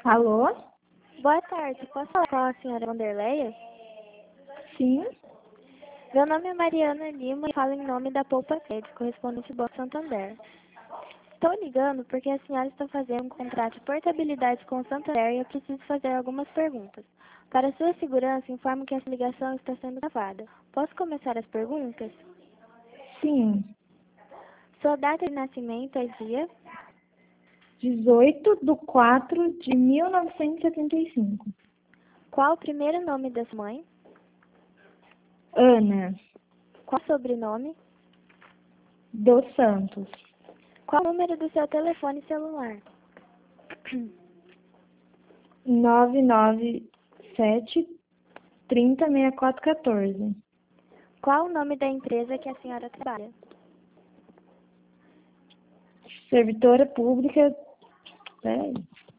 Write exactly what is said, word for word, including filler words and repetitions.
Alô? Boa tarde, posso falar com a senhora Vanderleia? Sim. Meu nome é Mariana Lima e falo em nome da Poupa Crédito, correspondente Banco Santander. Estou ligando porque a senhora está fazendo um contrato de portabilidade com o Santander e eu preciso fazer algumas perguntas. Para sua segurança, informo que essa ligação está sendo gravada. Posso começar as perguntas? Sim. Sua data de nascimento é dia? dezoito de quatro de mil novecentos e setenta e cinco. Qual o primeiro nome da sua mãe? Ana Qual o sobrenome? dos Santos. Qual o número do seu telefone celular? nove nove sete, trinta, sessenta e quatro, quatorze. Qual o nome da empresa que a senhora trabalha? Servidora pública. Peraí.